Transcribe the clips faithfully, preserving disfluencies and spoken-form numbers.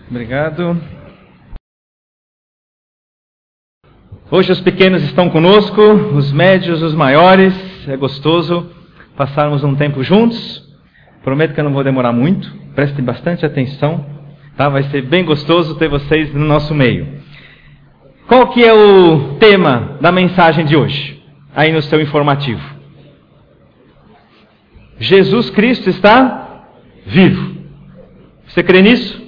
Obrigado. Hoje os pequenos estão conosco, os médios, os maiores. É gostoso passarmos um tempo juntos. Prometo que eu não vou demorar muito. Prestem bastante atenção, tá? Vai ser bem gostoso ter vocês no nosso meio. Qual que é o tema da mensagem de hoje? Aí no seu informativo. Jesus Cristo está vivo. Você crê nisso?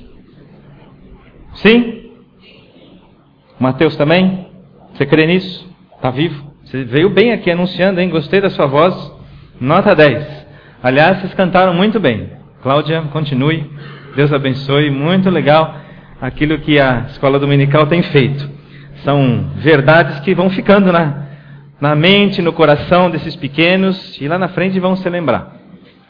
Sim? Mateus também? Você crê nisso? Está vivo? Você veio bem aqui anunciando, hein? Gostei da sua voz. Nota dez. Aliás, vocês cantaram muito bem. Cláudia, continue. Deus abençoe. Muito legal aquilo que a escola dominical tem feito. São verdades que vão ficando na, na mente, no coração desses pequenos, e lá na frente vão se lembrar.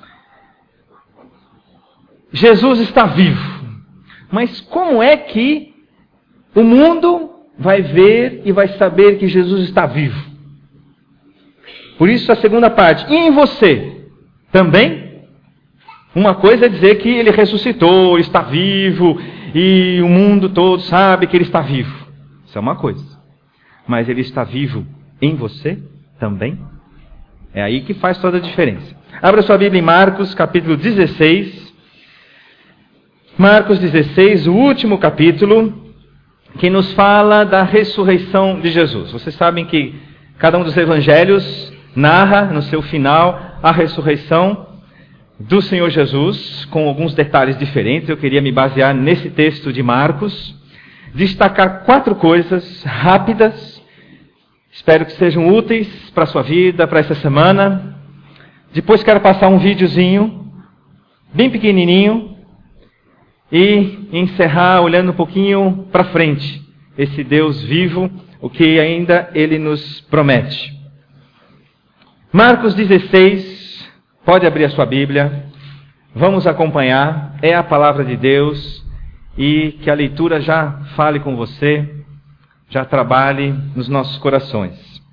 Jesus está vivo. Mas como é que o mundo vai ver e vai saber que Jesus está vivo? Por isso a segunda parte. E em você? Também? Uma coisa é dizer que ele ressuscitou, está vivo, e o mundo todo sabe que ele está vivo. Isso é uma coisa. Mas ele está vivo em você também? É aí que faz toda a diferença. Abra sua Bíblia em Marcos, capítulo dezesseis. Marcos dezesseis, o último capítulo, que nos fala da ressurreição de Jesus. Vocês sabem que cada um dos evangelhos narra no seu final a ressurreição do Senhor Jesus, com alguns detalhes diferentes. Eu queria me basear nesse texto de Marcos, destacar quatro coisas rápidas, espero que sejam úteis para a sua vida, para essa semana. Depois quero passar um videozinho, bem pequenininho, e encerrar olhando um pouquinho para frente, esse Deus vivo, o que ainda Ele nos promete. Marcos dezesseis, pode abrir a sua Bíblia, vamos acompanhar, é a palavra de Deus, e que a leitura já fale com você, já trabalhe nos nossos corações.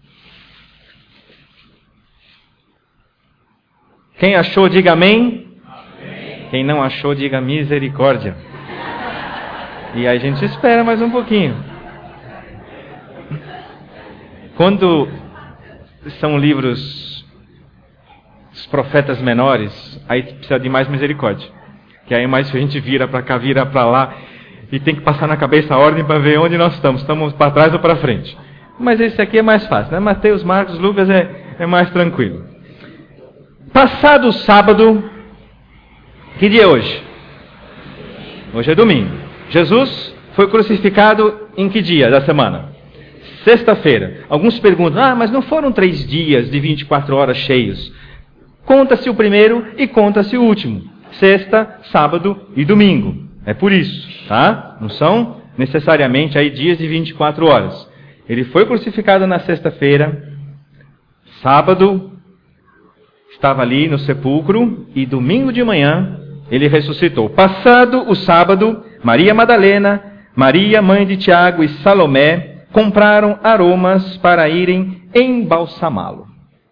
Quem achou, diga amém. Quem não achou, diga misericórdia. E aí a gente espera mais um pouquinho. Quando são livros dos profetas menores, aí precisa de mais misericórdia. Que aí mais a gente vira para cá, vira para lá, e tem que passar na cabeça a ordem para ver onde nós estamos. Estamos para trás ou para frente. Mas esse aqui é mais fácil, né? Mateus, Marcos, Lucas é, é mais tranquilo. Passado o sábado... Que dia é hoje? Hoje é domingo. Jesus foi crucificado em que dia da semana? Sexta-feira. Alguns perguntam, ah, mas não foram três dias de vinte e quatro horas cheios? Conta-se o primeiro e conta-se o último. Sexta, sábado e domingo. É por isso, tá? Não são necessariamente aí dias de vinte e quatro horas. Ele foi crucificado na sexta-feira, sábado, estava ali no sepulcro, e domingo de manhã ele ressuscitou. Passado o sábado, Maria Madalena, Maria, mãe de Tiago, e Salomé compraram aromas para irem embalsamá-lo.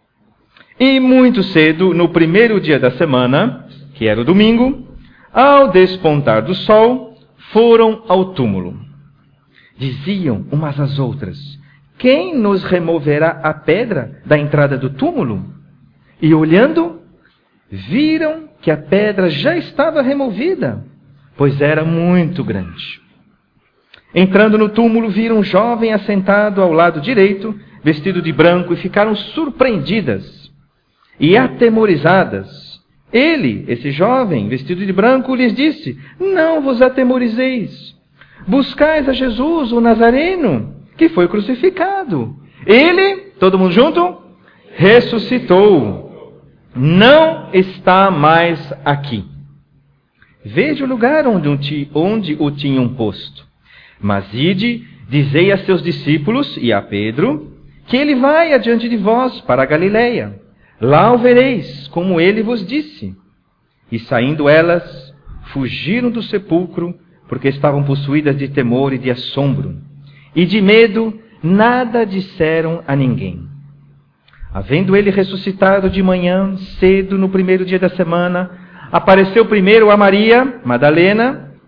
E muito cedo, no primeiro dia da semana, que era o domingo, ao despontar do sol, foram ao túmulo. Diziam umas às outras: quem nos removerá a pedra da entrada do túmulo? E olhando, viram que a pedra já estava removida, pois era muito grande. Entrando no túmulo, viram um jovem assentado ao lado direito, vestido de branco, e ficaram surpreendidas e atemorizadas. Ele, esse jovem, vestido de branco, lhes disse: não vos atemorizeis. Buscais a Jesus, o Nazareno, que foi crucificado. Ele, todo mundo junto, ressuscitou. Não está mais aqui. Veja o lugar onde, onde o tinham posto. Mas ide, dizei a seus discípulos e a Pedro, que ele vai adiante de vós para a Galileia. Lá o vereis, como ele vos disse. E saindo elas, fugiram do sepulcro, porque estavam possuídas de temor e de assombro. E de medo, nada disseram a ninguém. Havendo ele ressuscitado de manhã, cedo, no primeiro dia da semana, apareceu primeiro a Maria Madalena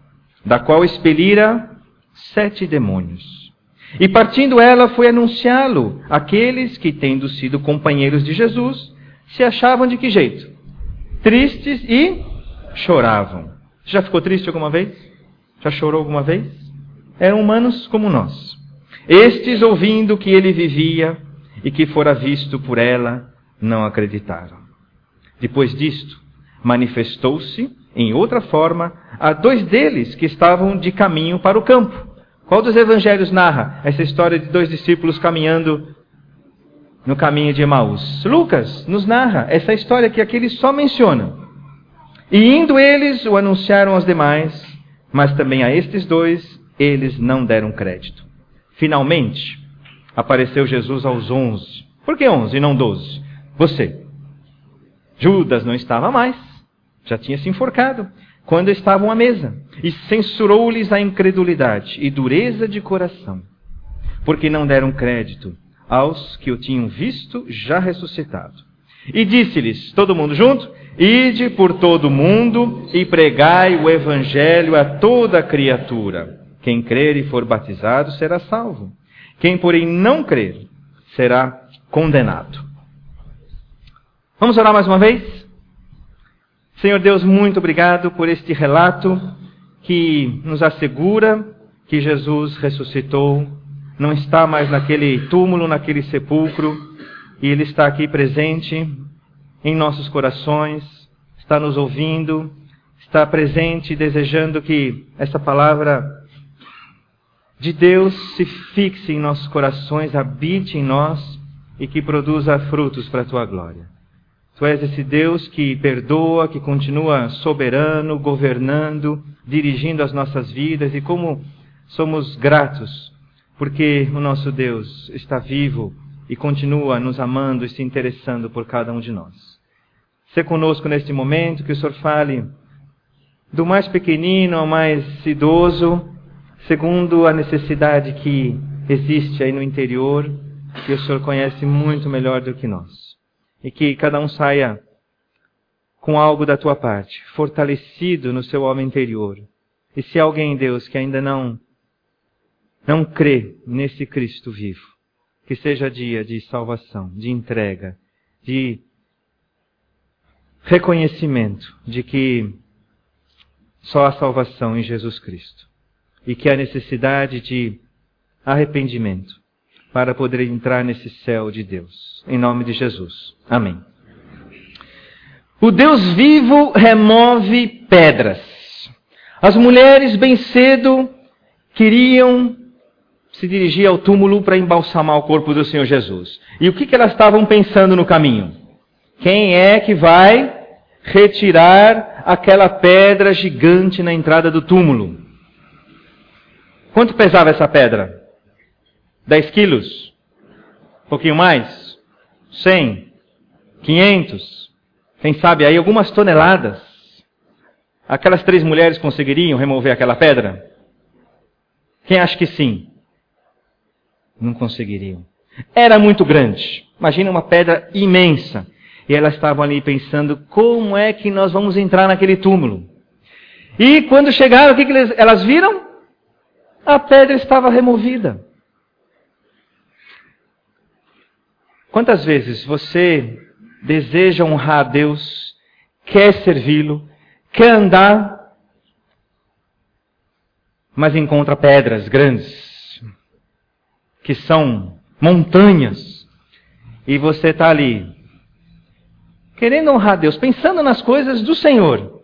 da qual expelira sete demônios. E partindo ela, foi anunciá-lo àqueles que, tendo sido companheiros de Jesus, se achavam de que jeito? Tristes e choravam. Já ficou triste alguma vez? Já chorou alguma vez? Eram humanos como nós. Estes, ouvindo que ele vivia e que fora visto por ela, não acreditaram. Depois disto, manifestou-se, em outra forma, a dois deles que estavam de caminho para o campo. Qual dos evangelhos narra essa história de dois discípulos caminhando no caminho de Emaús? Lucas nos narra essa história que aqui ele só menciona. E indo eles, o anunciaram aos demais, mas também a estes dois, eles não deram crédito. Finalmente, apareceu Jesus aos onze. Por que onze e não doze? Você. Judas não estava mais, já tinha se enforcado, quando estavam à mesa, e censurou-lhes a incredulidade e dureza de coração, porque não deram crédito aos que o tinham visto já ressuscitado. E disse-lhes, todo mundo junto, ide por todo o mundo e pregai o evangelho a toda criatura. Quem crer e for batizado será salvo. Quem, porém, não crer será condenado. Vamos orar mais uma vez? Senhor Deus, muito obrigado por este relato que nos assegura que Jesus ressuscitou, não está mais naquele túmulo, naquele sepulcro, e Ele está aqui presente em nossos corações, está nos ouvindo, está presente desejando que essa palavra de Deus se fixe em nossos corações, habite em nós e que produza frutos para a Tua glória. Tu és esse Deus que perdoa, que continua soberano, governando, dirigindo as nossas vidas, e como somos gratos, porque o nosso Deus está vivo e continua nos amando e se interessando por cada um de nós. Se conosco neste momento, que o Senhor fale do mais pequenino ao mais idoso, segundo a necessidade que existe aí no interior, que o Senhor conhece muito melhor do que nós. E que cada um saia com algo da tua parte, fortalecido no seu homem interior. E se há alguém, Deus, que ainda não, não crê nesse Cristo vivo, que seja dia de salvação, de entrega, de reconhecimento de que só há salvação em Jesus Cristo. E que há necessidade de arrependimento para poder entrar nesse céu de Deus. Em nome de Jesus. Amém. O Deus vivo remove pedras. As mulheres bem cedo queriam se dirigir ao túmulo para embalsamar o corpo do Senhor Jesus. E o que, que elas estavam pensando no caminho? Quem é que vai retirar aquela pedra gigante na entrada do túmulo? Quanto pesava essa pedra? dez quilos? Um pouquinho mais? cem? quinhentos? Quem sabe aí algumas toneladas? Aquelas três mulheres conseguiriam remover aquela pedra? Quem acha que sim? Não conseguiriam. Era muito grande. Imagina uma pedra imensa. E elas estavam ali pensando, como é que nós vamos entrar naquele túmulo? E quando chegaram, o que elas viram? A pedra estava removida. Quantas vezes você deseja honrar a Deus, quer servi-lo, quer andar, mas encontra pedras grandes, que são montanhas, e você está ali, querendo honrar a Deus, pensando nas coisas do Senhor.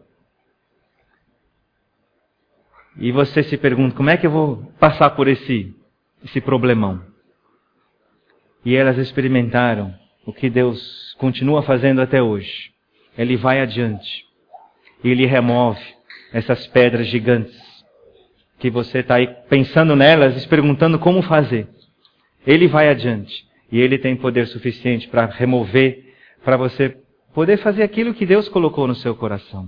E você se pergunta, como é que eu vou passar por esse, esse problemão? E elas experimentaram o que Deus continua fazendo até hoje. Ele vai adiante. E Ele remove essas pedras gigantes. Que você está aí pensando nelas e se perguntando como fazer. Ele vai adiante. E Ele tem poder suficiente para remover, para você poder fazer aquilo que Deus colocou no seu coração.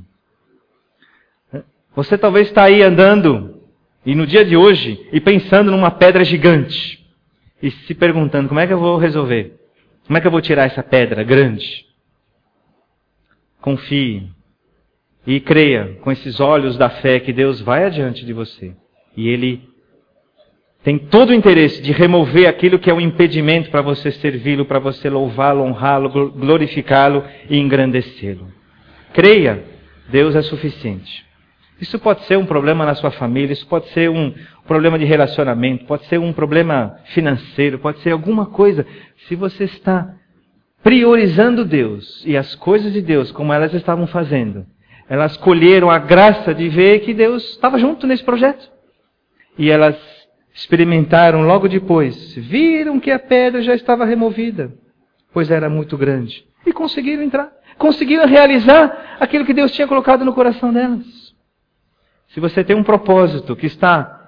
Você talvez está aí andando, e no dia de hoje, e pensando numa pedra gigante. E se perguntando, como é que eu vou resolver? Como é que eu vou tirar essa pedra grande? Confie E creia com esses olhos da fé que Deus vai adiante de você. E Ele tem todo o interesse de remover aquilo que é um impedimento para você servi-lo, para você louvá-lo, honrá-lo, glorificá-lo e engrandecê-lo. Creia, Deus é suficiente. Isso pode ser um problema na sua família, isso pode ser um problema de relacionamento, pode ser um problema financeiro, pode ser alguma coisa. Se você está priorizando Deus e as coisas de Deus como elas estavam fazendo, elas colheram a graça de ver que Deus estava junto nesse projeto. E elas experimentaram logo depois, viram que a pedra já estava removida, pois era muito grande. E conseguiram entrar, conseguiram realizar aquilo que Deus tinha colocado no coração delas. Se você tem um propósito que está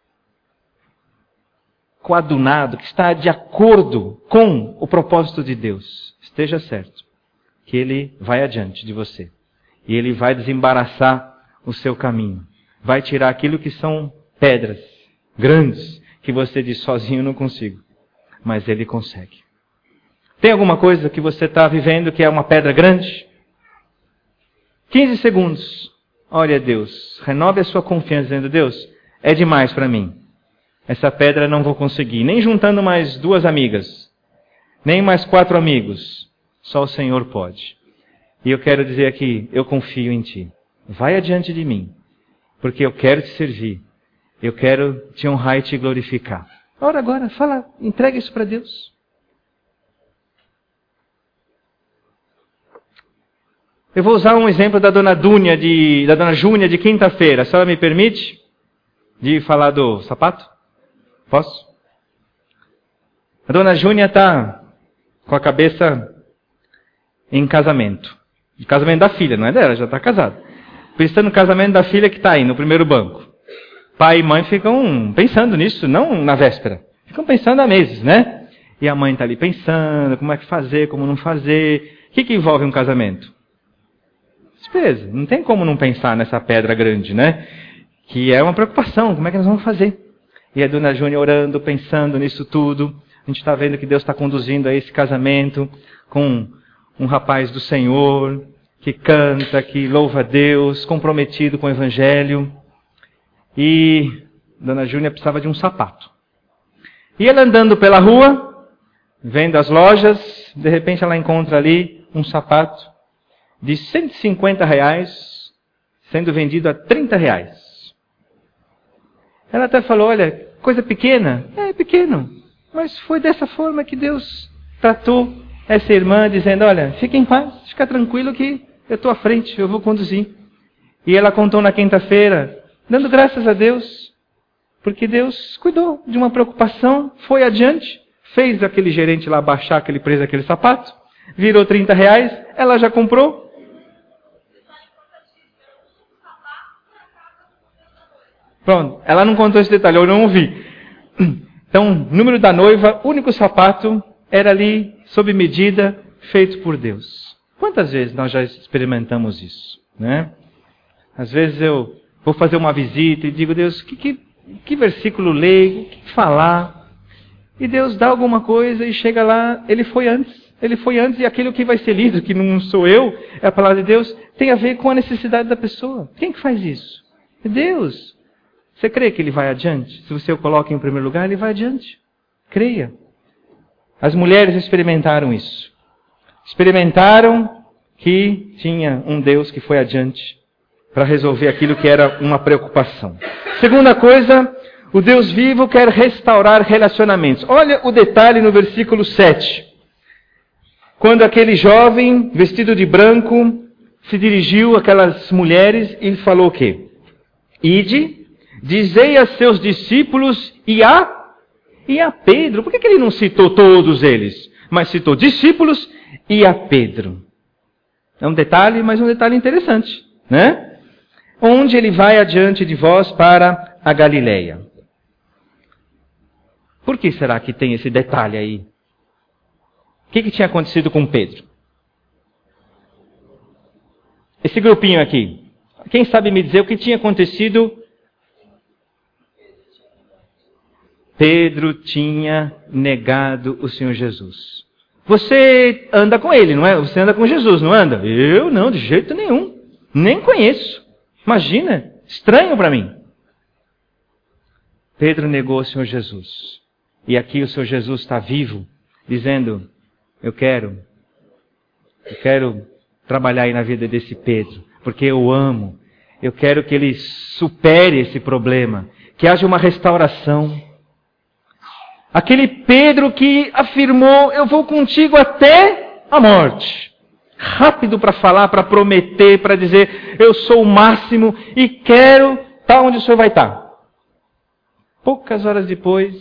coadunado, que está de acordo com o propósito de Deus, esteja certo que Ele vai adiante de você. E Ele vai desembaraçar o seu caminho. Vai tirar aquilo que são pedras grandes, que você diz sozinho não consigo. Mas Ele consegue. Tem alguma coisa que você está vivendo que é uma pedra grande? quinze segundos. Olha Deus, renove a sua confiança dizendo, Deus, é demais para mim. Essa pedra não vou conseguir. Nem juntando mais duas amigas. Nem mais quatro amigos. Só o Senhor pode. E eu quero dizer aqui, eu confio em Ti. Vai adiante de mim. Porque eu quero Te servir. Eu quero Te honrar e Te glorificar. Ora agora, fala, entrega isso para Deus. Eu vou usar um exemplo da dona Dúnia, de, da dona Júnia de quinta-feira. A senhora me permite de falar do sapato? Posso? A dona Júnia está com a cabeça em casamento. De casamento da filha, não é dela, já está casada. Pensando no casamento da filha que está aí, no primeiro banco. Pai e mãe ficam pensando nisso, não na véspera. Ficam pensando há meses, né? E a mãe está ali pensando, como é que fazer, como não fazer. O que, que envolve um casamento? Despesa. Não tem como não pensar nessa pedra grande, né? Que é uma preocupação, como é que nós vamos fazer? E a dona Júnia orando, pensando nisso tudo. A gente está vendo que Deus está conduzindo a esse casamento com um rapaz do Senhor, que canta, que louva a Deus, comprometido com o Evangelho. E dona Júnia precisava de um sapato. E ela andando pela rua, vendo as lojas, de repente ela encontra ali um sapato de cento e cinquenta reais, sendo vendido a trinta reais. Ela até falou, olha, coisa pequena. É, pequeno. Mas foi dessa forma que Deus tratou essa irmã, dizendo, olha, fique em paz, fica tranquilo que eu estou à frente, eu vou conduzir. E ela contou na quinta-feira, dando graças a Deus, porque Deus cuidou de uma preocupação, foi adiante, fez aquele gerente lá baixar aquele preço daquele sapato, virou trinta reais, ela já comprou. Pronto, ela não contou esse detalhe, eu não ouvi. Então, número da noiva, único sapato, era ali, sob medida, feito por Deus. Quantas vezes nós já experimentamos isso, né? Às vezes eu vou fazer uma visita e digo, Deus, que, que, que versículo ler, o que falar? E Deus dá alguma coisa e chega lá, ele foi antes. Ele foi antes e aquilo que vai ser lido, que não sou eu, é a palavra de Deus, tem a ver com a necessidade da pessoa. Quem que faz isso? É Deus. Você crê que Ele vai adiante? Se você o coloca em primeiro lugar, Ele vai adiante. Creia. As mulheres experimentaram isso. Experimentaram que tinha um Deus que foi adiante para resolver aquilo que era uma preocupação. Segunda coisa, o Deus vivo quer restaurar relacionamentos. Olha o detalhe no versículo sete. Quando aquele jovem, vestido de branco, se dirigiu àquelas mulheres e falou o quê? Ide, dizei a seus discípulos e a, e a Pedro. Por que, que ele não citou todos eles? Mas citou discípulos e a Pedro. É um detalhe, mas um detalhe interessante, né? Onde ele vai adiante de vós para a Galileia. Por que será que tem esse detalhe aí? O que, que tinha acontecido com Pedro? Esse grupinho aqui. Quem sabe me dizer o que tinha acontecido? Pedro tinha negado o Senhor Jesus. Você anda com ele, não é? Você anda com Jesus, não anda? Eu não, de jeito nenhum. Nem conheço. Imagina, estranho para mim. Pedro negou o Senhor Jesus. E aqui o Senhor Jesus está vivo, dizendo, eu quero, eu quero trabalhar aí na vida desse Pedro, porque eu amo. Eu quero que ele supere esse problema, que haja uma restauração. Aquele Pedro que afirmou, eu vou contigo até a morte. Rápido para falar, para prometer, para dizer, eu sou o máximo e quero estar onde o Senhor vai estar. Poucas horas depois,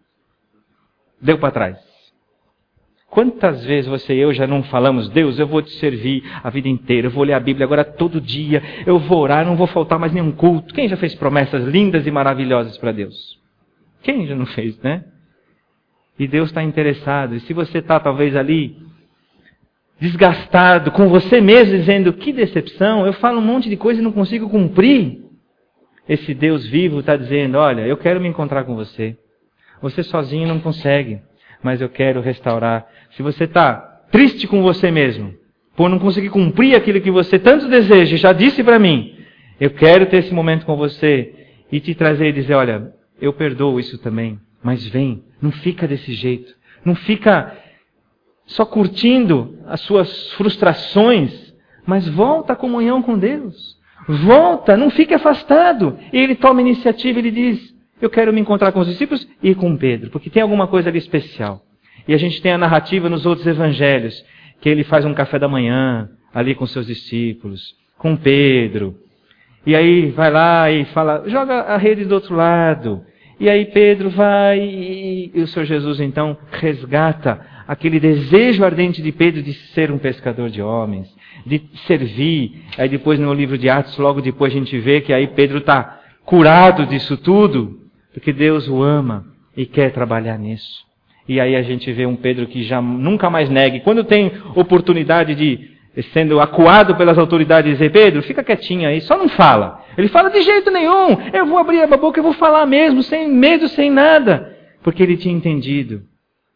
deu para trás. Quantas vezes você e eu já não falamos, Deus, eu vou te servir a vida inteira, eu vou ler a Bíblia agora todo dia, eu vou orar, não vou faltar mais nenhum culto. Quem já fez promessas lindas e maravilhosas para Deus? Quem já não fez, né? E Deus está interessado. E se você está talvez ali, desgastado com você mesmo, dizendo, que decepção, eu falo um monte de coisa e não consigo cumprir. Esse Deus vivo está dizendo, olha, eu quero me encontrar com você. Você sozinho não consegue, mas eu quero restaurar. Se você está triste com você mesmo, por não conseguir cumprir aquilo que você tanto deseja, já disse para mim, eu quero ter esse momento com você e te trazer e dizer, olha, eu perdoo isso também, mas vem, não fica desse jeito, não fica só curtindo as suas frustrações, mas volta à comunhão com Deus. Volta, não fique afastado. E ele toma iniciativa, ele diz, eu quero me encontrar com os discípulos e com Pedro, porque tem alguma coisa ali especial. E a gente tem a narrativa nos outros evangelhos, que ele faz um café da manhã, ali com seus discípulos, com Pedro. E aí vai lá e fala, joga a rede do outro lado. E aí Pedro vai e, e o Senhor Jesus então resgata aquele desejo ardente de Pedro de ser um pescador de homens, de servir. Aí depois no livro de Atos, logo depois a gente vê que aí Pedro está curado disso tudo, porque Deus o ama e quer trabalhar nisso. E aí a gente vê um Pedro que já nunca mais nega. E quando tem oportunidade de, sendo acuado pelas autoridades, dizer, Pedro, fica quietinho aí, só não fala. Ele fala, de jeito nenhum, eu vou abrir a boca, eu vou falar mesmo, sem medo, sem nada. Porque ele tinha entendido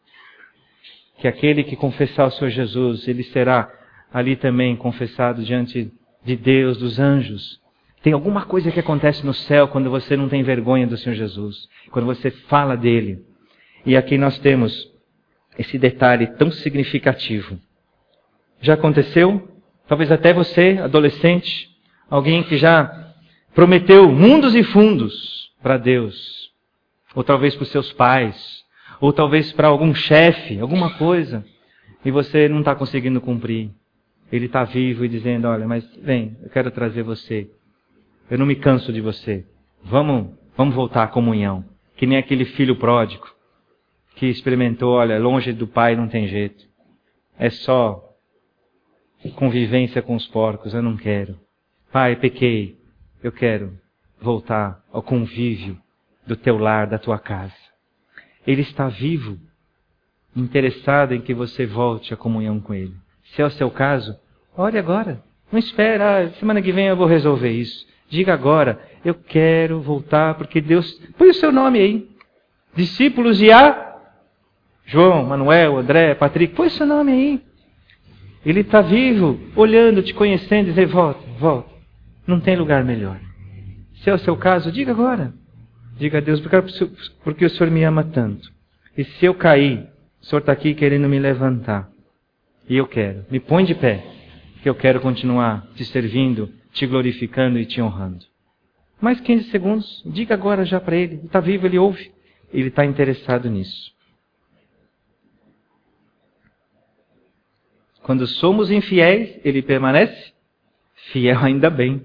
que aquele que confessar o Senhor Jesus, ele será ali também confessado diante de Deus, dos anjos. Tem alguma coisa que acontece no céu quando você não tem vergonha do Senhor Jesus, quando você fala dele. E aqui nós temos esse detalhe tão significativo. Já aconteceu? Talvez até você, adolescente, alguém que já prometeu mundos e fundos para Deus, ou talvez para os seus pais, ou talvez para algum chefe, alguma coisa, e você não está conseguindo cumprir. Ele está vivo e dizendo, olha, mas vem, eu quero trazer você. Eu não me canso de você. Vamos, vamos voltar à comunhão. Que nem aquele filho pródigo que experimentou, olha, longe do pai não tem jeito. É só convivência com os porcos, eu não quero. Pai, pequei, eu quero voltar ao convívio do teu lar, da tua casa. Ele está vivo, interessado em que você volte à comunhão com Ele. Se é o seu caso, ore agora. Não espera, ah, semana que vem eu vou resolver isso. Diga agora, eu quero voltar, porque Deus... Põe o seu nome aí. Discípulos de A. João, Manuel, André, Patrick, põe o seu nome aí. Ele está vivo, olhando, te conhecendo, e dizer, volta, volta. Não tem lugar melhor. Se é o seu caso, diga agora. Diga a Deus, porque o Senhor me ama tanto. E se eu cair, o Senhor está aqui querendo me levantar. E eu quero. Me põe de pé, que eu quero continuar te servindo, te glorificando e te honrando. Mais quinze segundos, diga agora já para Ele. Ele está vivo, Ele ouve. Ele está interessado nisso. Quando somos infiéis, Ele permanece fiel, ainda bem.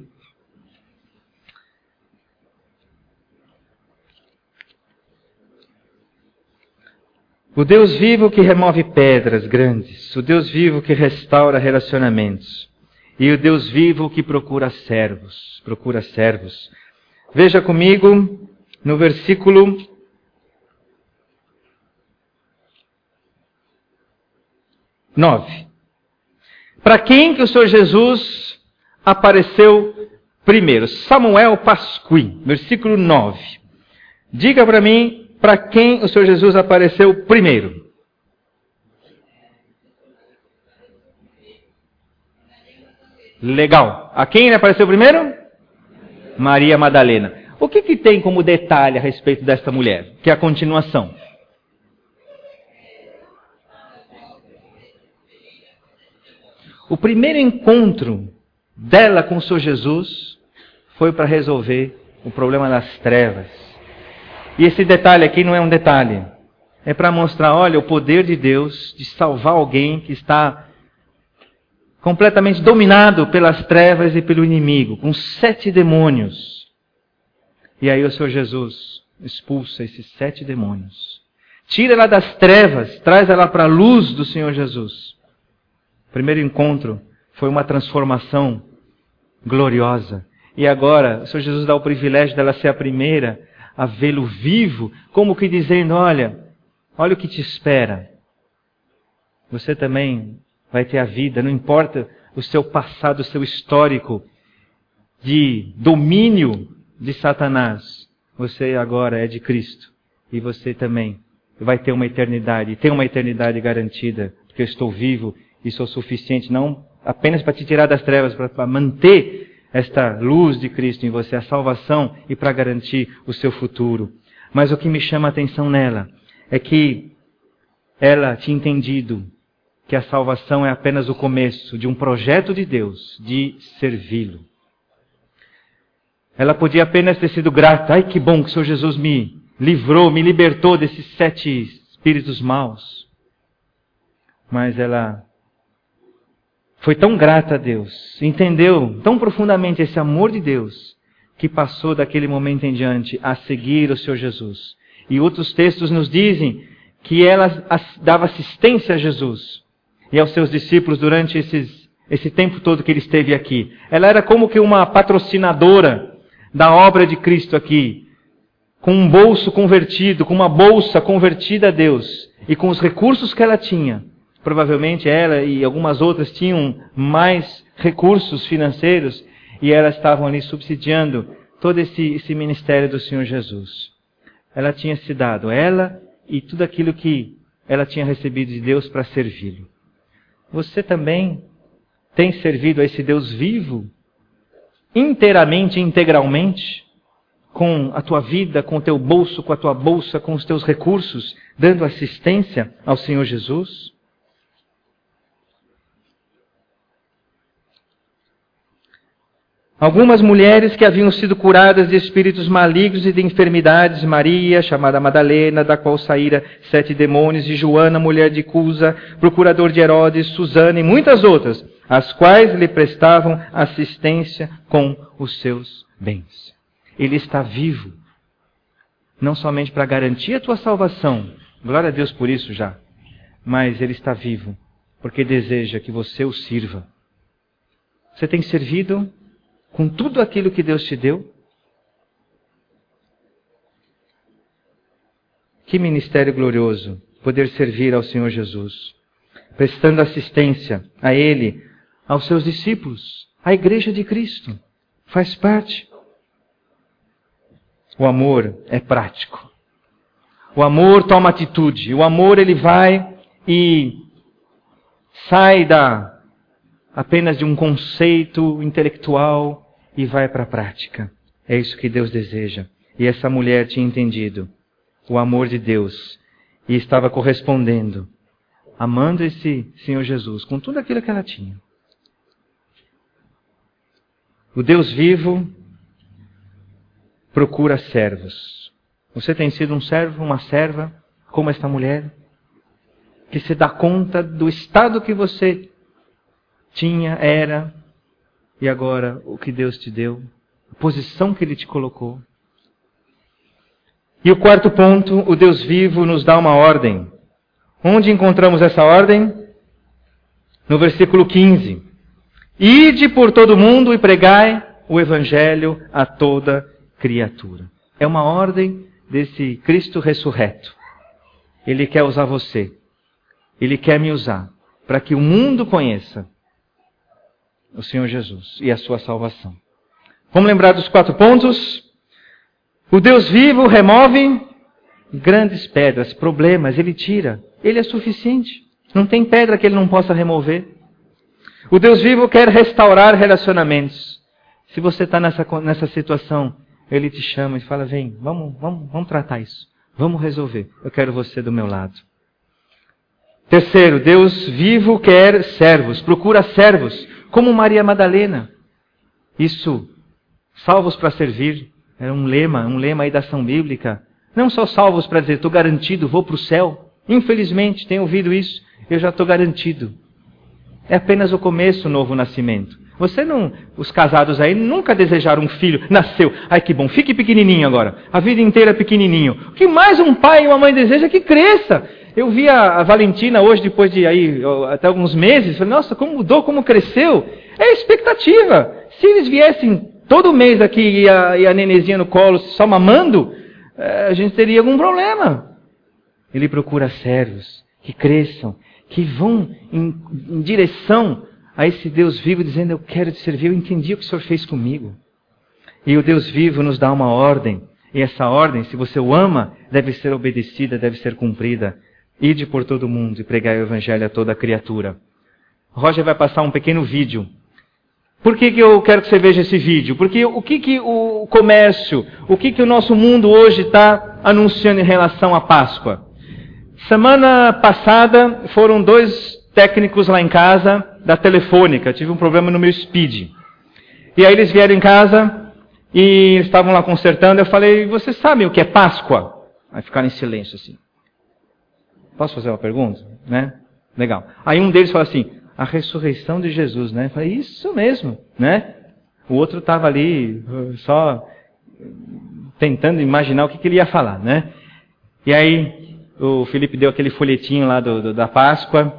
O Deus vivo que remove pedras grandes, o Deus vivo que restaura relacionamentos, e o Deus vivo que procura servos, procura servos. Veja comigo no versículo nove. Para quem que o Senhor Jesus apareceu primeiro? Samuel Pasqui, versículo nove. Diga para mim, para quem o Senhor Jesus apareceu primeiro? Legal. A quem ele apareceu primeiro? Maria Madalena. O que, que tem como detalhe a respeito desta mulher? Que é a continuação. O primeiro encontro dela com o Senhor Jesus foi para resolver o problema das trevas. E esse detalhe aqui não é um detalhe. É para mostrar, olha, o poder de Deus de salvar alguém que está completamente dominado pelas trevas e pelo inimigo, com sete demônios. E aí o Senhor Jesus expulsa esses sete demônios. Tira ela das trevas, traz ela para a luz do Senhor Jesus. O primeiro encontro foi uma transformação gloriosa. E agora o Senhor Jesus dá o privilégio dela ser a primeira a vê-lo vivo, como que dizendo, olha, olha o que te espera. Você também vai ter a vida, não importa o seu passado, o seu histórico de domínio de Satanás. Você agora é de Cristo. E você também vai ter uma eternidade. Tem uma eternidade garantida, porque eu estou vivo e sou suficiente, não apenas para te tirar das trevas, para manter esta luz de Cristo em você, a salvação, e para garantir o seu futuro. Mas o que me chama a atenção nela é que ela tinha entendido que a salvação é apenas o começo de um projeto de Deus de servi-lo. Ela podia apenas ter sido grata. Ai, que bom que o Senhor Jesus me livrou, me libertou desses sete espíritos maus. Mas ela foi tão grata a Deus, entendeu tão profundamente esse amor de Deus, que passou daquele momento em diante a seguir o Senhor Jesus. E outros textos nos dizem que ela dava assistência a Jesus e aos seus discípulos durante esses, esse tempo todo que ele esteve aqui. Ela era como que uma patrocinadora da obra de Cristo aqui, com um bolso convertido, com uma bolsa convertida a Deus, e com os recursos que ela tinha. Provavelmente ela e algumas outras tinham mais recursos financeiros, e elas estavam ali subsidiando todo esse, esse ministério do Senhor Jesus. Ela tinha se dado, ela e tudo aquilo que ela tinha recebido de Deus para servi-lo. Você também tem servido a esse Deus vivo, inteiramente, integralmente, com a tua vida, com o teu bolso, com a tua bolsa, com os teus recursos, dando assistência ao Senhor Jesus? Algumas mulheres que haviam sido curadas de espíritos malignos e de enfermidades, Maria, chamada Madalena, da qual saíra sete demônios, e Joana, mulher de Cusa, procurador de Herodes, Susana e muitas outras, as quais lhe prestavam assistência com os seus bens. Ele está vivo, não somente para garantir a tua salvação, glória a Deus por isso já, mas Ele está vivo, porque deseja que você o sirva. Você tem servido com tudo aquilo que Deus te deu? Que ministério glorioso poder servir ao Senhor Jesus, prestando assistência a Ele, aos seus discípulos, à Igreja de Cristo. Faz parte. O amor é prático. O amor toma atitude. O amor, ele vai e sai da apenas de um conceito intelectual e vai para a prática. É isso que Deus deseja. E essa mulher tinha entendido o amor de Deus e estava correspondendo, amando esse Senhor Jesus com tudo aquilo que ela tinha. O Deus vivo procura servos. Você tem sido um servo, uma serva, como esta mulher, que se dá conta do estado que você tinha, era, e agora o que Deus te deu, a posição que Ele te colocou. E o quarto ponto, o Deus vivo nos dá uma ordem. Onde encontramos essa ordem? No versículo quinze. Ide por todo mundo e pregai o Evangelho a toda criatura. É uma ordem desse Cristo ressurreto. Ele quer usar você. Ele quer me usar para que o mundo conheça o Senhor Jesus e a sua salvação. Vamos lembrar dos quatro pontos? O Deus vivo remove grandes pedras, problemas, Ele tira. Ele é suficiente. Não tem pedra que Ele não possa remover. O Deus vivo quer restaurar relacionamentos. Se você está nessa, nessa situação, Ele te chama e fala, vem, vamos, vamos, vamos tratar isso. Vamos resolver. Eu quero você do meu lado. Terceiro, Deus vivo quer servos. Procura servos, como Maria Madalena. Isso, salvos para servir, era um lema, um lema aí da ação bíblica. Não só salvos para dizer, estou garantido, vou para o céu. Infelizmente, tenho ouvido isso, eu já estou garantido. É apenas o começo, o novo nascimento. Você não, os casados aí nunca desejaram um filho, nasceu, ai que bom, fique pequenininho agora, a vida inteira pequenininho. O que mais um pai e uma mãe desejam é que cresça. Eu vi a, a Valentina hoje, depois de aí, até alguns meses, falei, nossa, como mudou, como cresceu. É expectativa. Se eles viessem todo mês aqui e a, e a nenezinha no colo só mamando, a gente teria algum problema. Ele procura servos que cresçam, que vão em, em direção a esse Deus vivo, dizendo, eu quero te servir, eu entendi o que o Senhor fez comigo. E o Deus vivo nos dá uma ordem, e essa ordem, se você o ama, deve ser obedecida, deve ser cumprida. Ide por todo mundo e pregai o Evangelho a toda criatura. Roger vai passar um pequeno vídeo. Por que que eu quero que você veja esse vídeo? Porque o que que o comércio, o que que o nosso mundo hoje está anunciando em relação à Páscoa? Semana passada foram dois técnicos lá em casa da Telefônica. Tive um problema no meu Speed. E aí eles vieram em casa e estavam lá consertando. Eu falei, vocês sabem o que é Páscoa? Aí ficaram em silêncio assim. Posso fazer uma pergunta? Né? Legal. Aí um deles falou assim, a ressurreição de Jesus, né? Eu falei, isso mesmo, né? O outro estava ali só tentando imaginar o que, que ele ia falar, né? E aí o Felipe deu aquele folhetinho lá do, do, da Páscoa.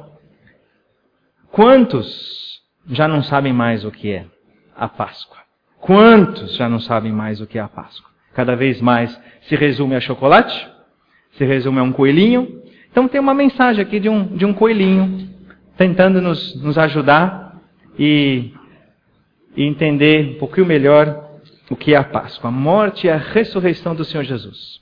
Quantos já não sabem mais o que é a Páscoa? Quantos já não sabem mais o que é a Páscoa? Cada vez mais se resume a chocolate, se resume a um coelhinho. Então tem uma mensagem aqui de um, de um coelhinho tentando nos, nos ajudar e, e entender um pouquinho melhor o que é a Páscoa. A morte e a ressurreição do Senhor Jesus.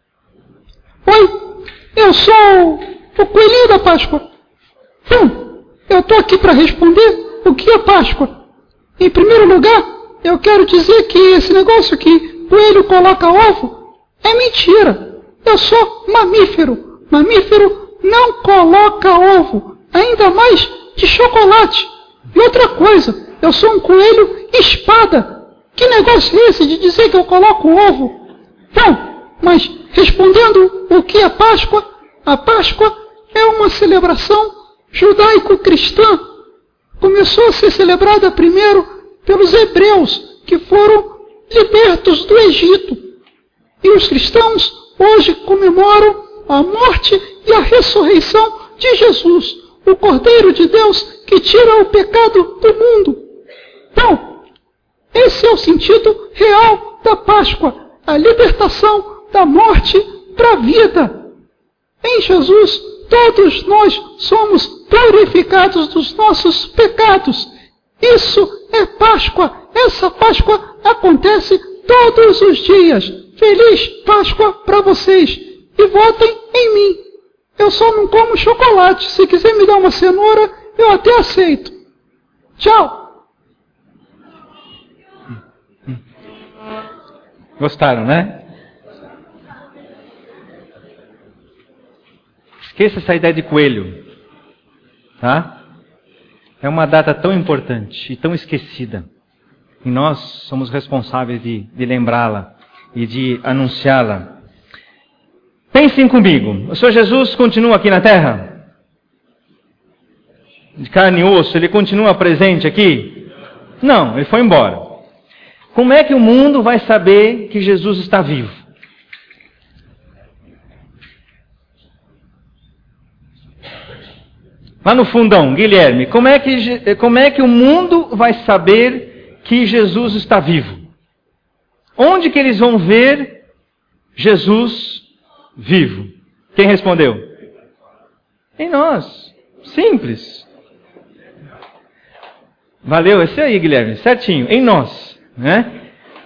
Oi, eu sou o coelhinho da Páscoa. Hum. Eu estou aqui para responder o que é Páscoa. Em primeiro lugar, eu quero dizer que esse negócio que coelho coloca ovo é mentira. Eu sou mamífero. Mamífero não coloca ovo, ainda mais de chocolate. E outra coisa, eu sou um coelho espada. Que negócio é esse de dizer que eu coloco ovo? Bom, mas respondendo o que é Páscoa, a Páscoa é uma celebração judaico-cristã. Começou a ser celebrada primeiro pelos hebreus, que foram libertos do Egito. E os cristãos hoje comemoram a morte e a ressurreição de Jesus, o Cordeiro de Deus que tira o pecado do mundo. Então, esse é o sentido real da Páscoa, a libertação da morte para a vida. Em Jesus, todos nós somos purificados dos nossos pecados. Isso é Páscoa. Essa Páscoa acontece todos os dias. Feliz Páscoa para vocês. E votem em mim. Eu só não como chocolate. Se quiser me dar uma cenoura, eu até aceito. Tchau. Gostaram, né? Esqueça essa ideia de coelho, tá? É uma data tão importante e tão esquecida. E nós somos responsáveis de, de lembrá-la e de anunciá-la. Pensem comigo, o Senhor Jesus continua aqui na terra? De carne e osso, Ele continua presente aqui? Não, Ele foi embora. Como é que o mundo vai saber que Jesus está vivo? Lá no fundão, Guilherme, como é, que, como é que o mundo vai saber que Jesus está vivo? Onde que eles vão ver Jesus vivo? Quem respondeu? Em nós. Simples. Valeu, esse aí, Guilherme, certinho, em nós, né?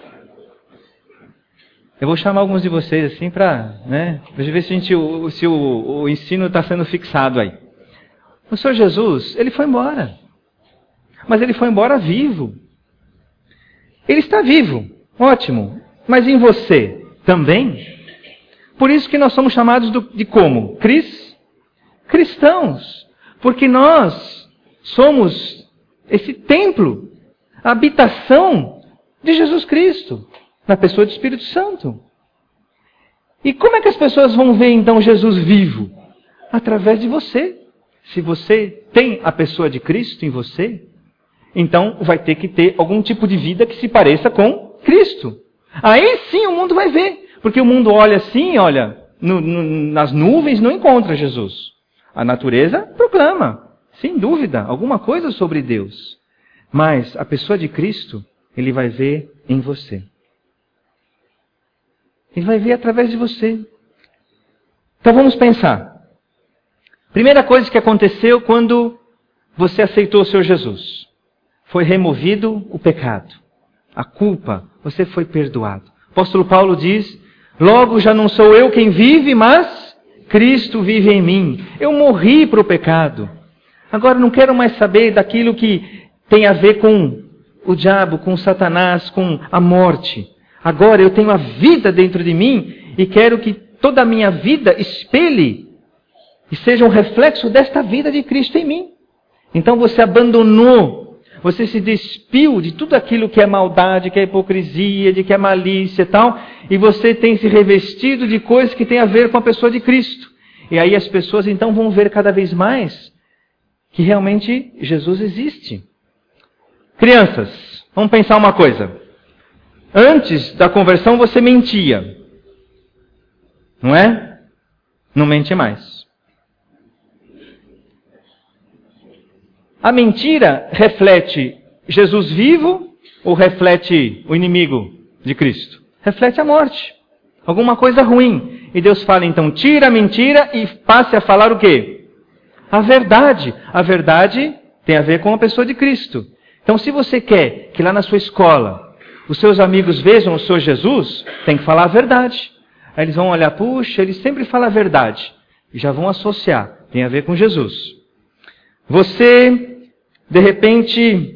Eu vou chamar alguns de vocês assim para, né, para ver se, a gente, se o, o ensino está sendo fixado aí. O Senhor Jesus, Ele foi embora. mas ele foi embora vivo. Ele está vivo, ótimo, mas em você também? Por isso que nós somos chamados de como? Cris? Cristãos. Porque nós somos esse templo, a habitação de Jesus Cristo, na pessoa do Espírito Santo. E como é que as pessoas vão ver então Jesus vivo? Através de você. Se você tem a pessoa de Cristo em você, então vai ter que ter algum tipo de vida que se pareça com Cristo. Aí sim o mundo vai ver. Porque o mundo olha assim, olha, no, no, nas nuvens não encontra Jesus. A natureza proclama, sem dúvida, alguma coisa sobre Deus. Mas a pessoa de Cristo, ele vai ver em você. Ele vai ver através de você. Então vamos pensar. Primeira coisa que aconteceu quando você aceitou o Senhor Jesus. Foi removido o pecado. A culpa, você foi perdoado. O apóstolo Paulo diz, logo já não sou eu quem vive, mas Cristo vive em mim. Eu morri para o pecado. Agora não quero mais saber daquilo que tem a ver com o diabo, com Satanás, com a morte. Agora eu tenho a vida dentro de mim e quero que toda a minha vida espelhe e seja um reflexo desta vida de Cristo em mim. Então você abandonou, você se despiu de tudo aquilo que é maldade, que é hipocrisia, de que é malícia e tal, e você tem se revestido de coisas que tem a ver com a pessoa de Cristo. E aí as pessoas então vão ver cada vez mais que realmente Jesus existe. Crianças, vamos pensar uma coisa. Antes da conversão você mentia. Não é? Não mente mais. A mentira reflete Jesus vivo ou reflete o inimigo de Cristo? Reflete a morte. Alguma coisa ruim. E Deus fala então, tira a mentira e passe a falar o quê? A verdade. A verdade tem a ver com a pessoa de Cristo. Então se você quer que lá na sua escola os seus amigos vejam o Senhor Jesus, tem que falar a verdade. Aí eles vão olhar, puxa, ele sempre fala a verdade. E já vão associar, tem a ver com Jesus. Você, de repente,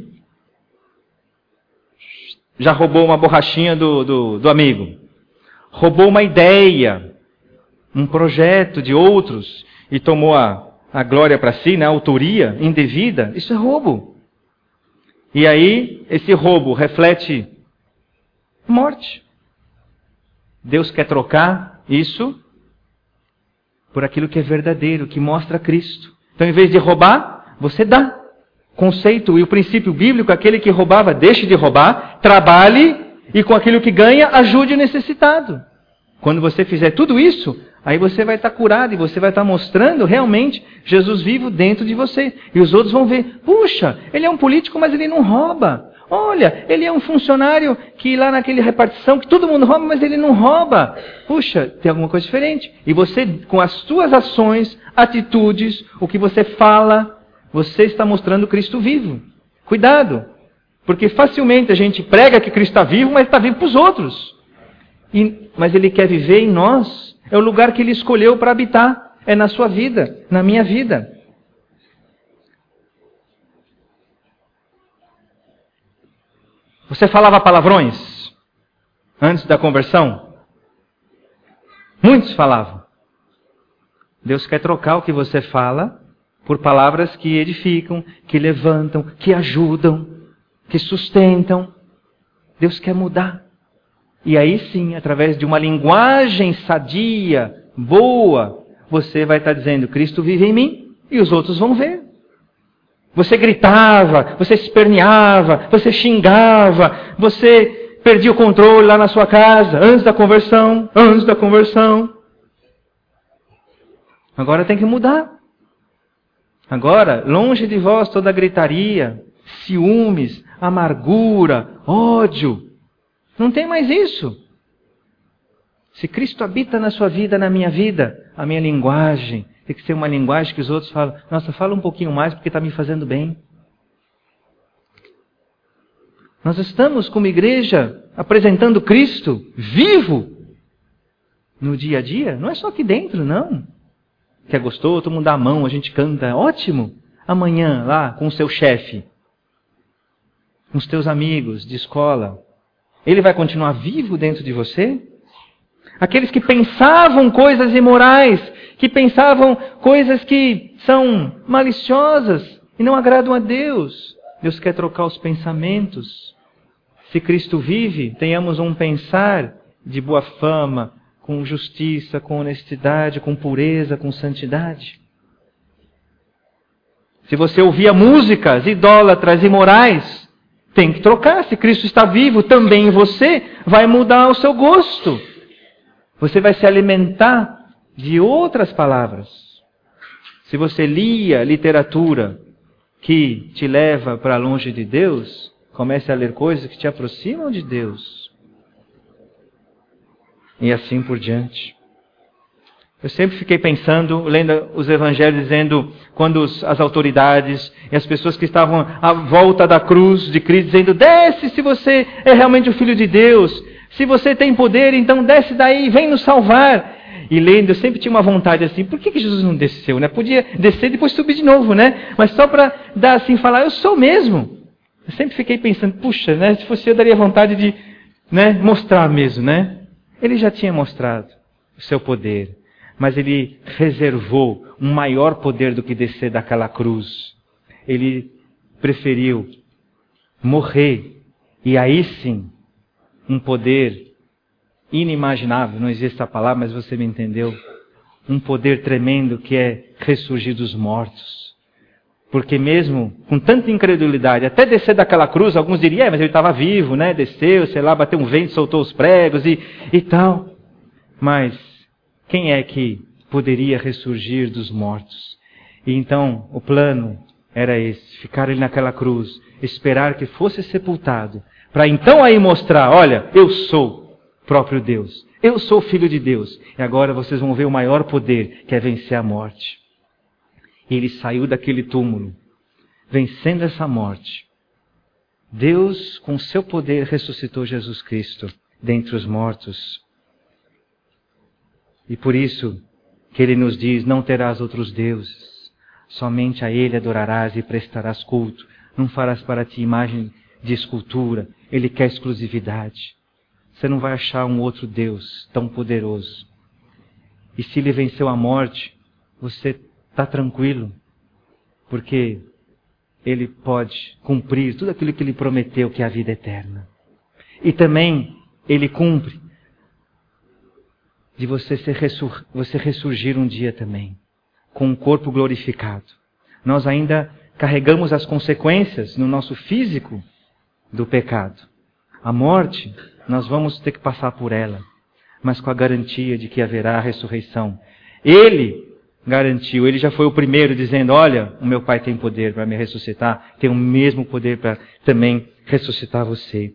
já roubou uma borrachinha do, do, do amigo. Roubou uma ideia, um projeto de outros e tomou a, a glória para si, né, a autoria indevida. Isso é roubo. E aí, esse roubo reflete morte. Deus quer trocar isso por aquilo que é verdadeiro, que mostra Cristo. Então, em vez de roubar, você dá. Conceito e o princípio bíblico, aquele que roubava, deixe de roubar, trabalhe e com aquilo que ganha, ajude o necessitado. Quando você fizer tudo isso, aí você vai estar curado e você vai estar mostrando realmente Jesus vivo dentro de você. E os outros vão ver, puxa, ele é um político, mas ele não rouba. Olha, ele é um funcionário que lá naquele repartição, que todo mundo rouba, mas ele não rouba. Puxa, tem alguma coisa diferente. E você, com as suas ações, atitudes, o que você fala, você está mostrando Cristo vivo. Cuidado, porque facilmente a gente prega que Cristo está vivo, mas está vivo para os outros. E, mas Ele quer viver em nós. É o lugar que Ele escolheu para habitar. É na sua vida, na minha vida. Você falava palavrões antes da conversão? Muitos falavam. Deus quer trocar o que você fala por palavras que edificam, que levantam, que ajudam, que sustentam. Deus quer mudar. E aí sim, através de uma linguagem sadia, boa, você vai estar dizendo, Cristo vive em mim, e os outros vão ver. Você gritava, você esperneava, você xingava, você perdia o controle lá na sua casa, antes da conversão, antes da conversão. Agora tem que mudar. Agora, longe de vós toda gritaria, ciúmes, amargura, ódio. Não tem mais isso. Se Cristo habita na sua vida, na minha vida, a minha linguagem tem que ser uma linguagem que os outros falam, nossa, fala um pouquinho mais porque está me fazendo bem. Nós estamos como igreja apresentando Cristo vivo no dia a dia. Não é só aqui dentro, não. Que é gostoso, todo mundo dá a mão, a gente canta, ótimo. Amanhã, lá, com o seu chefe. com os teus amigos de escola, ele vai continuar vivo dentro de você? Aqueles que pensavam coisas imorais, que pensavam coisas que são maliciosas e não agradam a Deus. Deus quer trocar os pensamentos. Se Cristo vive, tenhamos um pensar de boa fama, com justiça, com honestidade, com pureza, com santidade. Se você ouvia músicas idólatras e imorais, tem que trocar. Se Cristo está vivo também em você, vai mudar o seu gosto. Você vai se alimentar de outras palavras. Se você lia literatura que te leva para longe de Deus, comece a ler coisas que te aproximam de Deus. E assim por diante. Eu sempre fiquei pensando, lendo os evangelhos, dizendo, quando os, as autoridades e as pessoas que estavam à volta da cruz de Cristo, dizendo, desce se você é realmente o Filho de Deus. Se você tem poder, então desce daí, vem nos salvar. E lendo, eu sempre tinha uma vontade assim, por que, que Jesus não desceu, né? Podia descer e depois subir de novo, né? Mas só para dar assim, falar, eu sou mesmo. Eu sempre fiquei pensando, puxa, né? Se fosse eu, daria vontade de, né, mostrar mesmo, né? Ele já tinha mostrado o seu poder, mas ele reservou um maior poder do que descer daquela cruz. Ele preferiu morrer, e aí sim, um poder inimaginável, não existe a palavra, mas você me entendeu. Um poder tremendo que é ressurgir dos mortos. Porque mesmo com tanta incredulidade, até descer daquela cruz, alguns diriam, é, mas ele estava vivo, né? Desceu, sei lá, bateu um vento, soltou os pregos e, e tal. Mas quem é que poderia ressurgir dos mortos? E então o plano era esse, ficar ali naquela cruz, esperar que fosse sepultado, para então aí mostrar, olha, eu sou próprio Deus. Eu sou filho de Deus. E agora vocês vão ver o maior poder, que é vencer a morte. E ele saiu daquele túmulo, vencendo essa morte. Deus, com seu poder, ressuscitou Jesus Cristo dentre os mortos. E por isso que ele nos diz, não terás outros deuses. Somente a ele adorarás e prestarás culto. Não farás para ti imagem de escultura. Ele quer exclusividade. Você não vai achar um outro Deus tão poderoso. E se ele venceu a morte, você está tranquilo, porque ele pode cumprir tudo aquilo que ele prometeu, que é a vida eterna. E também ele cumpre de você, ser ressur- você ressurgir um dia também, com um corpo glorificado. Nós ainda carregamos as consequências no nosso físico do pecado. A morte, nós vamos ter que passar por ela, mas com a garantia de que haverá a ressurreição. Ele garantiu, ele já foi o primeiro dizendo, olha, o meu Pai tem poder para me ressuscitar, tem o mesmo poder para também ressuscitar você.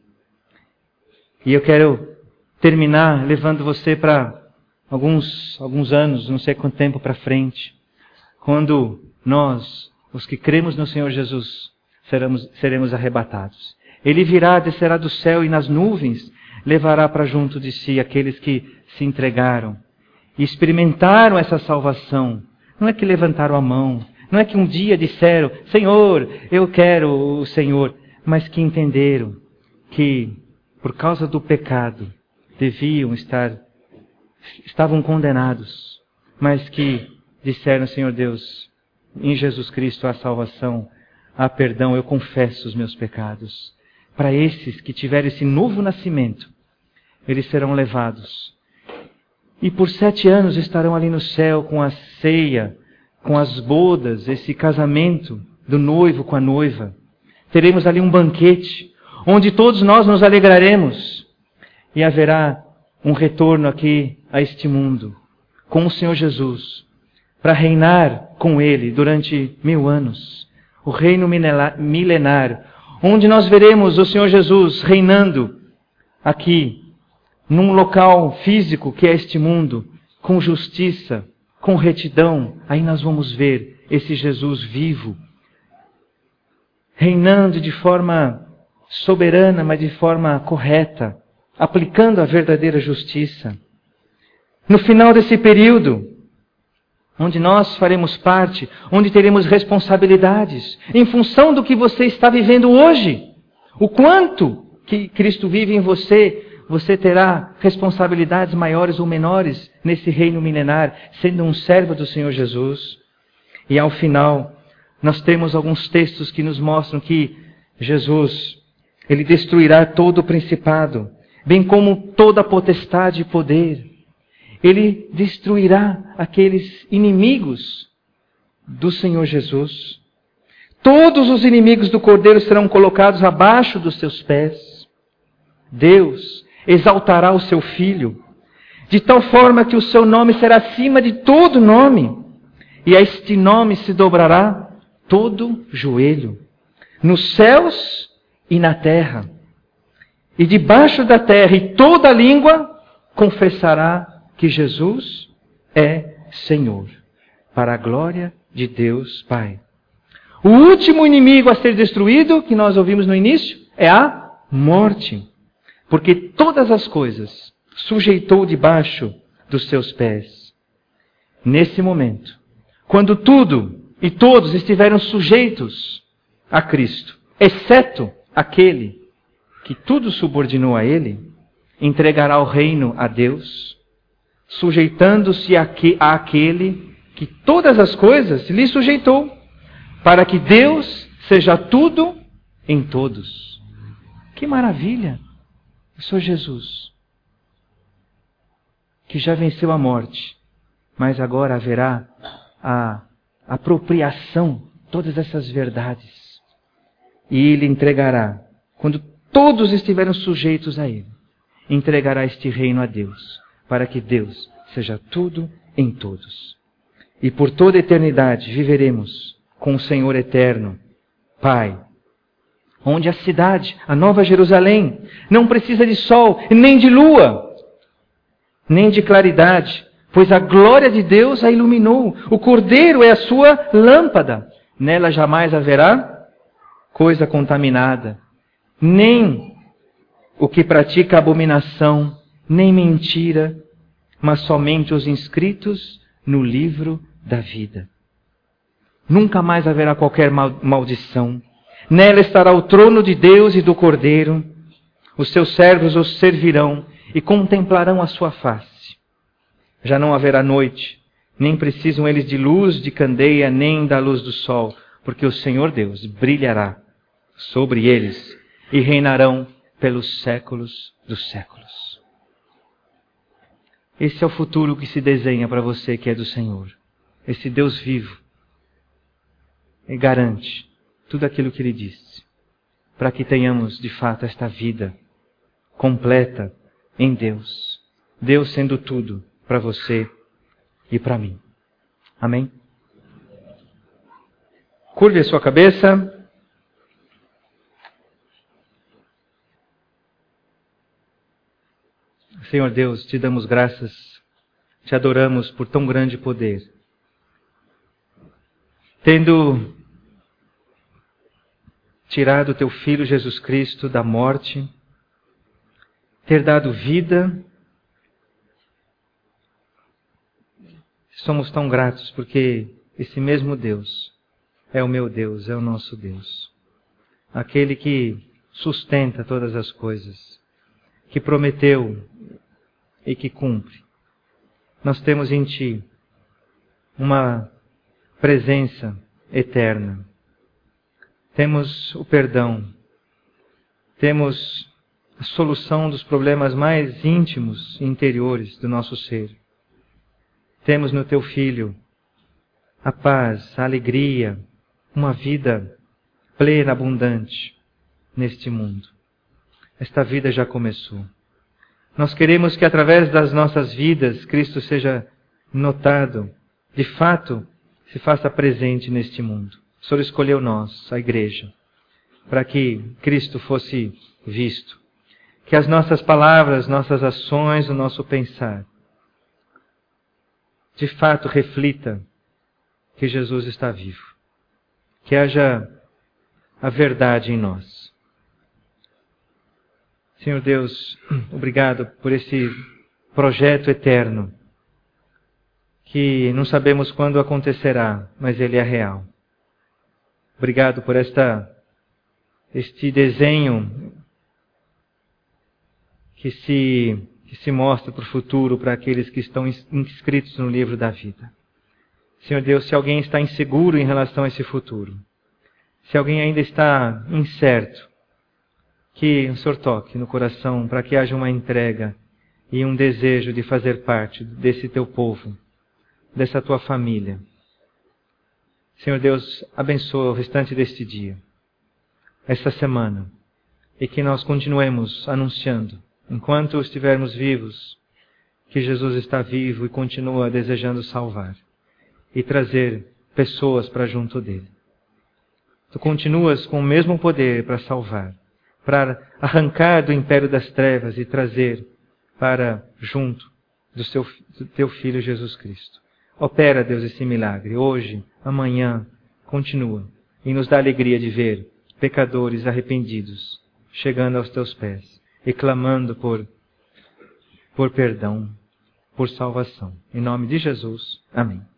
E eu quero terminar levando você para alguns, alguns anos, não sei quanto tempo para frente, quando nós, os que cremos no Senhor Jesus, seremos, seremos arrebatados. Ele virá, descerá do céu e nas nuvens levará para junto de si aqueles que se entregaram e experimentaram essa salvação. Não é que levantaram a mão, não é que um dia disseram, Senhor, eu quero o Senhor, mas que entenderam que por causa do pecado deviam estar, estavam condenados, mas que disseram, Senhor Deus, em Jesus Cristo há salvação, há perdão, eu confesso os meus pecados. Para esses que tiverem esse novo nascimento, eles serão levados. E por sete anos estarão ali no céu com a ceia, com as bodas, esse casamento do noivo com a noiva. Teremos ali um banquete, onde todos nós nos alegraremos. E haverá um retorno aqui a este mundo, com o Senhor Jesus, para reinar com Ele durante mil anos. O reino milenário, onde nós veremos o Senhor Jesus reinando aqui, num local físico que é este mundo, com justiça, com retidão. Aí nós vamos ver esse Jesus vivo, reinando de forma soberana, mas de forma correta, aplicando a verdadeira justiça. No final desse período, onde nós faremos parte, onde teremos responsabilidades, em função do que você está vivendo hoje. O quanto que Cristo vive em você, você terá responsabilidades maiores ou menores nesse reino milenar, sendo um servo do Senhor Jesus. E ao final, nós temos alguns textos que nos mostram que Jesus, Ele destruirá todo o principado, bem como toda a potestade e poder. Ele destruirá aqueles inimigos do Senhor Jesus. Todos os inimigos do Cordeiro serão colocados abaixo dos seus pés. Deus exaltará o seu Filho, de tal forma que o seu nome será acima de todo nome, e a este nome se dobrará todo joelho, nos céus e na terra, e debaixo da terra, e toda língua confessará que Jesus é Senhor, para a glória de Deus Pai. O último inimigo a ser destruído, que nós ouvimos no início, é a morte. Porque todas as coisas sujeitou debaixo dos seus pés. Nesse momento, quando tudo e todos estiveram sujeitos a Cristo, exceto aquele que tudo subordinou a Ele, entregará o reino a Deus, sujeitando-se àquele que todas as coisas lhe sujeitou, para que Deus seja tudo em todos. Que maravilha! O Senhor Jesus, que já venceu a morte, mas agora haverá a apropriação de todas essas verdades. E Ele entregará, quando todos estiverem sujeitos a Ele, entregará este reino a Deus, para que Deus seja tudo em todos. E por toda a eternidade viveremos com o Senhor eterno, Pai, onde a cidade, a Nova Jerusalém, não precisa de sol, nem de lua, nem de claridade, pois a glória de Deus a iluminou. O Cordeiro é a sua lâmpada. Nela jamais haverá coisa contaminada, nem o que pratica abominação, nem mentira, mas somente os inscritos no livro da vida. Nunca mais haverá qualquer maldição. Nela estará o trono de Deus e do Cordeiro. Os seus servos os servirão e contemplarão a sua face. Já não haverá noite, nem precisam eles de luz de candeia, nem da luz do sol, porque o Senhor Deus brilhará sobre eles e reinarão pelos séculos dos séculos. Esse é o futuro que se desenha para você que é do Senhor. Esse Deus vivo e garante tudo aquilo que Ele disse, para que tenhamos de fato esta vida completa em Deus. Deus sendo tudo para você e para mim. Amém? Curve a sua cabeça. Senhor Deus, te damos graças, te adoramos por tão grande poder. Tendo tirado teu Filho Jesus Cristo da morte, ter dado vida, somos tão gratos porque esse mesmo Deus é o meu Deus, é o nosso Deus. Aquele que sustenta todas as coisas, que prometeu e que cumpre. Nós temos em Ti uma presença eterna. Temos o perdão. Temos a solução dos problemas mais íntimos e interiores do nosso ser. Temos no Teu Filho a paz, a alegria, uma vida plena, abundante neste mundo. Esta vida já começou. Nós queremos que através das nossas vidas Cristo seja notado, de fato, se faça presente neste mundo. O Senhor escolheu nós, a igreja, para que Cristo fosse visto. Que as nossas palavras, nossas ações, o nosso pensar, de fato reflita que Jesus está vivo. Que haja a verdade em nós. Senhor Deus, obrigado por esse projeto eterno, que não sabemos quando acontecerá, mas ele é real. Obrigado por esta este desenho que se, que se mostra para o futuro para aqueles que estão inscritos no livro da vida. Senhor Deus, se alguém está inseguro em relação a esse futuro, se alguém ainda está incerto, que o Senhor toque no coração para que haja uma entrega e um desejo de fazer parte desse teu povo, dessa tua família. Senhor Deus, abençoa o restante deste dia, esta semana, e que nós continuemos anunciando, enquanto estivermos vivos, que Jesus está vivo e continua desejando salvar e trazer pessoas para junto dele. Tu continuas com o mesmo poder para salvar, para arrancar do império das trevas e trazer para junto do, seu, do teu Filho Jesus Cristo. Opera, Deus, esse milagre hoje, amanhã, continua e nos dá alegria de ver pecadores arrependidos chegando aos teus pés e clamando por, por perdão, por salvação. Em nome de Jesus, amém.